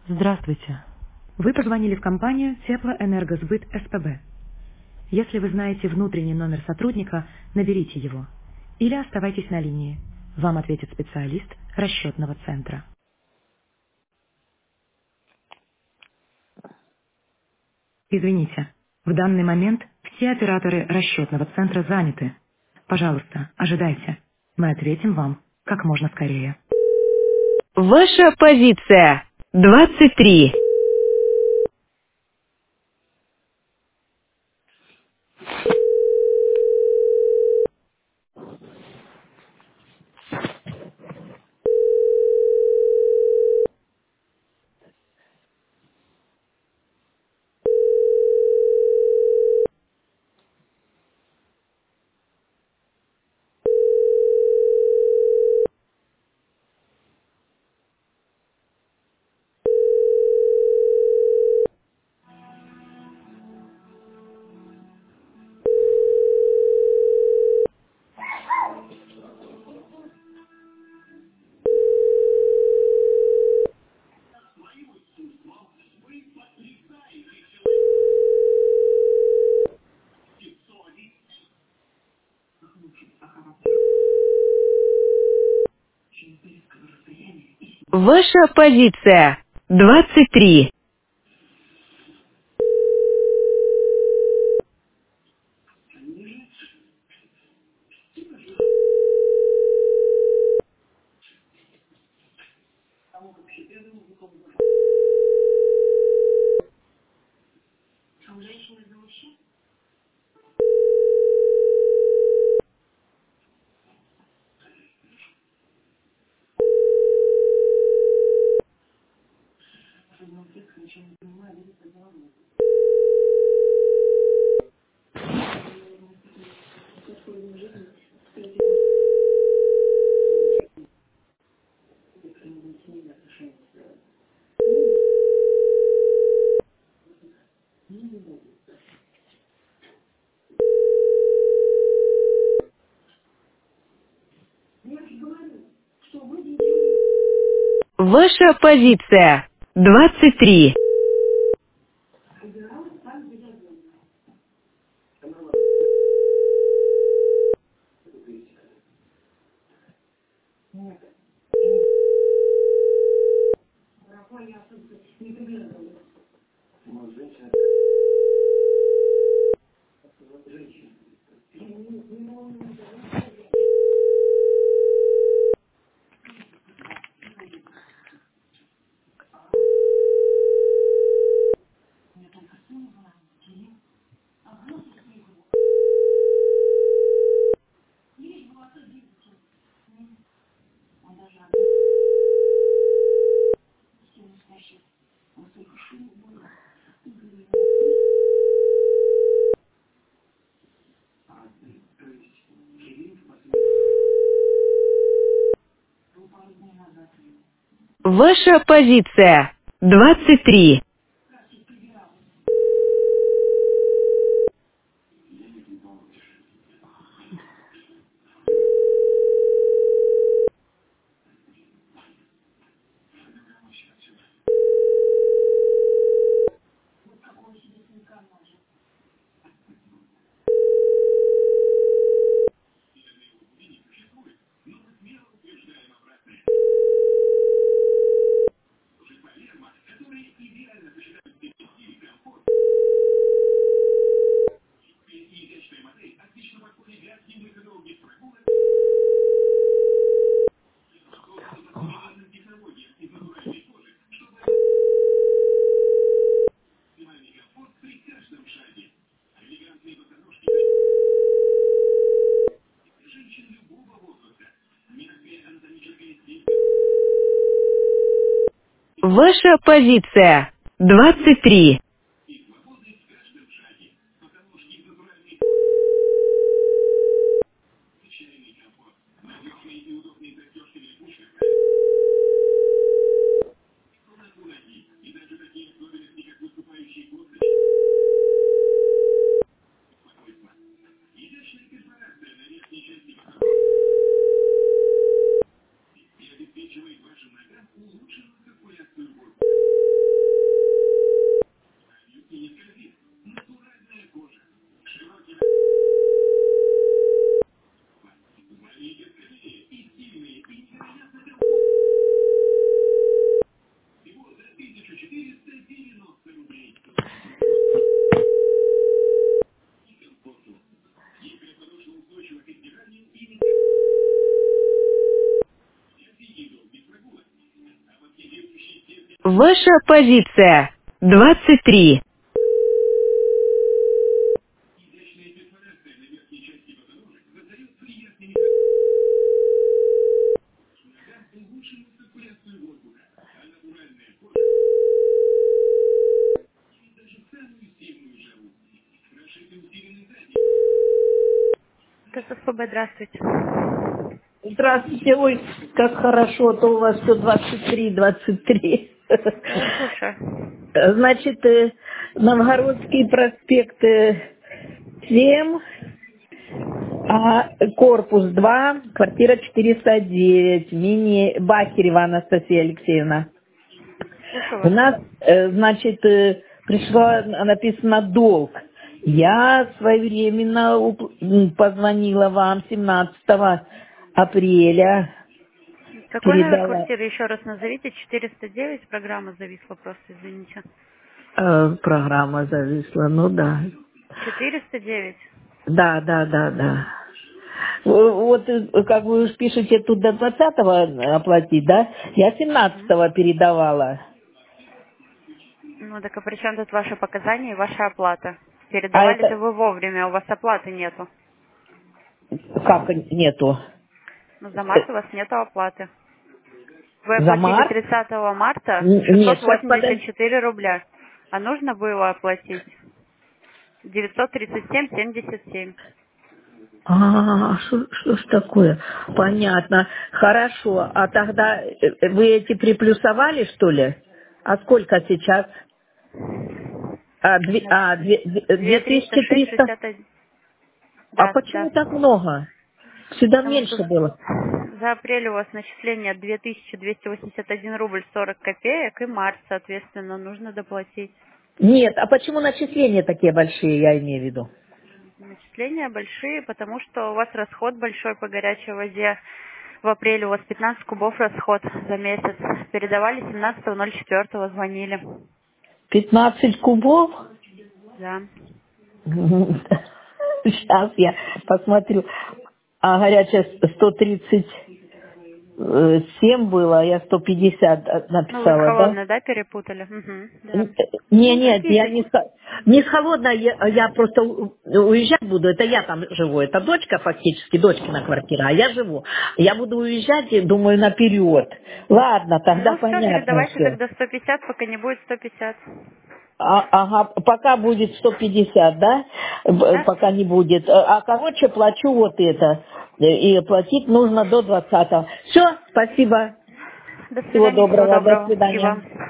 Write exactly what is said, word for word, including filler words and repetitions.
Здравствуйте. Вы позвонили в компанию Теплоэнергосбыт СПБ. Если вы знаете внутренний номер сотрудника, наберите его. Или оставайтесь на линии. Вам ответит специалист расчетного центра. Извините, в данный момент все операторы расчетного центра заняты. Пожалуйста, ожидайте. Мы ответим вам как можно скорее. Ваша позиция двадцать три. Ваша позиция двадцать три. Ваша позиция двадцать три. Ваша позиция двадцать три. Ваша позиция двадцать три. Ваша позиция двадцать три. КССПБ, здравствуйте. Здравствуйте, ой, как хорошо, то у вас все двадцать три, двадцать три. Я вас слушаю. Значит, э, Новгородский проспект э, семь, а корпус два, квартира четыреста девять, мини Бахерева Анастасия Алексеевна. Слушаю У вас. нас, э, значит, э, пришло, написано долг. Я своевременно уп- м, позвонила вам семнадцатого апреля, Какой номер передала. квартиры? Еще раз назовите. четыреста девять. Программа зависла просто, извините. Э, программа зависла, ну да. четыреста девять. Да, да, да, да. В- Вот, э, как вы уж пишете, тут до двадцатого оплатить, да? Я Мгм. семнадцатого передавала. Ну, так а при чем тут ваши показания и ваша оплата? А Передавали-то это вы вовремя, у вас оплаты нету. как нету? Ну, за Э, март у вас нету оплаты. Вы За оплатили март? тридцатого марта Н- Нет, шестьсот сейчас восемьдесят подожди. четыре рубля. А нужно было оплатить девятьсот тридцать семь семьдесят семь. А, что что ж такое? Понятно. Хорошо. А тогда э, вы эти приплюсовали, что ли? А сколько сейчас? А, две, Значит, а, две, две две две триста тысячи шесть триста? шестьдесят один. А Да, да. почему так много? Всегда Потому что меньше было. за апрель у вас начисление две тысячи двести восемьдесят один рубль сорок копеек, и март, соответственно, нужно доплатить. Нет, а почему начисления такие большие, я имею в виду? Начисления большие, потому что у вас расход большой по горячей воде. В апреле у вас пятнадцать кубов расход за месяц. Передавали семнадцатого ноль четвёртого, звонили. Пятнадцать кубов? Да. Сейчас я посмотрю. А горячая сто тридцать семь было, а я сто пятьдесят Ну, вы с написала, да? холодной, да, перепутали? Угу, да. Не, Ну, нет, я какие-то... не, с хо- не с холодной, я, я просто у- уезжать буду, это я там живу, это дочка фактически, дочкина квартира, а я живу. Я буду уезжать, и думаю, наперед. Ладно, тогда Ну, все, понятно передавайте все. тогда сто пятьдесят, пока не будет сто пятьдесят. А- ага, пока будет сто пятьдесят, да? Б- Да? Пока не будет. А, а, короче, плачу вот это. Э, И платить нужно до двадцатого. Все, спасибо. До Всего свидания, всего доброго, до доброго. И свидания. вам.